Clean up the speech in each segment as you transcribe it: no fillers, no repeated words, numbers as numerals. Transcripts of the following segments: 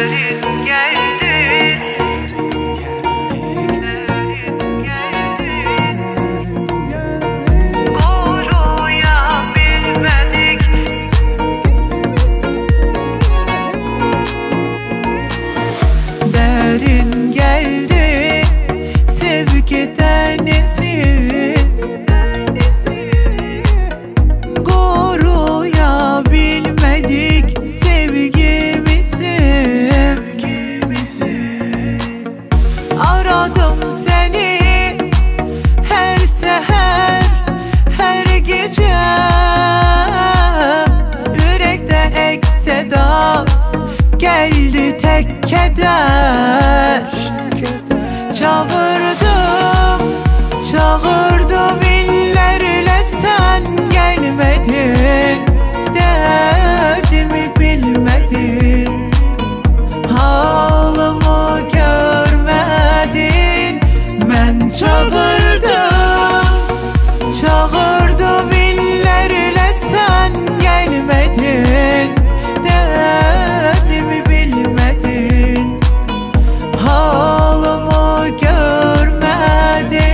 Geldi tek keder. Çağırdım, çağırdım illerle, sen gelmedin. Derdimi bilmedin, halımı görmedin. Ben çağırdım, çağırdım illerle, sen gelmedin. Derdimi bilmedin, halımı görmedin.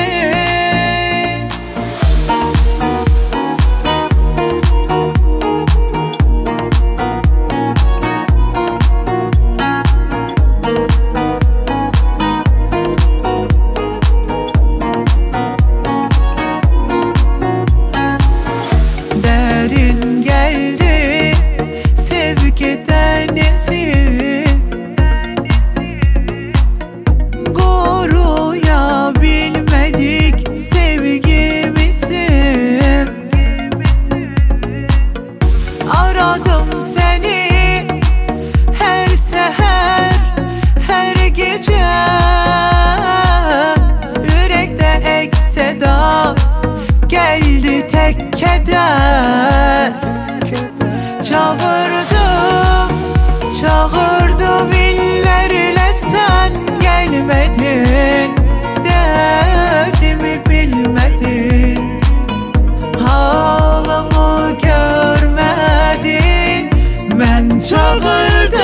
Derin geldi sevgi denizi, koruyabilmedik sevgimizi. Aradım seni her seher, her gece. Yürekte ekse da geldi tek keder. Çağırdım, çağırdım illerle, sen gelmedin. Derdimi bilmedin, halımı görmedin. Ben çağırdım,